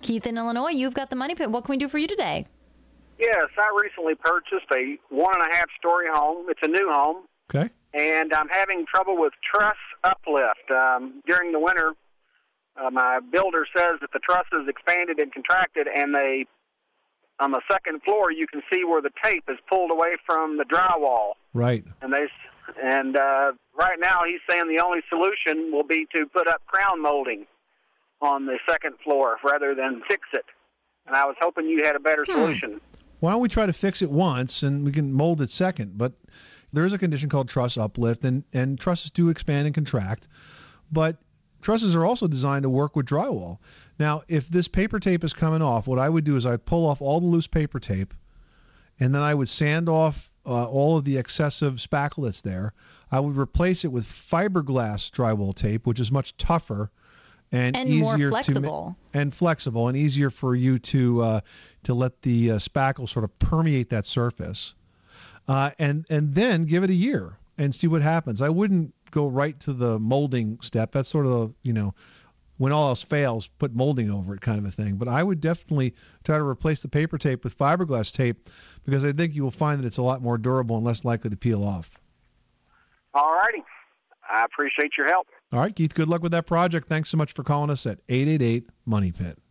Keith in Illinois, you've got the Money Pit. What can we do for you today? Yes, I recently purchased a 1.5-story home. It's a new home. Okay. And I'm having trouble with truss uplift. During the winter, my builder says that the truss is expanded and contracted, and on the second floor, you can see where the tape is pulled away from the drywall. Right. And right now, he's saying the only solution will be to put up crown molding on the second floor rather than fix it. And I was hoping you had a better solution. Why don't we try to fix it once, and we can mold it second? But there is a condition called truss uplift, and trusses do expand and contract. But trusses are also designed to work with drywall. Now, if this paper tape is coming off, what I would do is I'd pull off all the loose paper tape, and then I would sand off all of the excessive spackle that's there. I would replace it with fiberglass drywall tape, which is much tougher and easier more flexible. Flexible and easier for you to let the spackle sort of permeate that surface, and then give it a year and see what happens. I wouldn't go right to the molding step. That's sort of when all else fails, put molding over it kind of a thing. But I would definitely try to replace the paper tape with fiberglass tape, because I think you will find that it's a lot more durable and less likely to peel off. All righty. I appreciate your help. All right, Keith, good luck with that project. Thanks so much for calling us at 888-MONEY-PIT.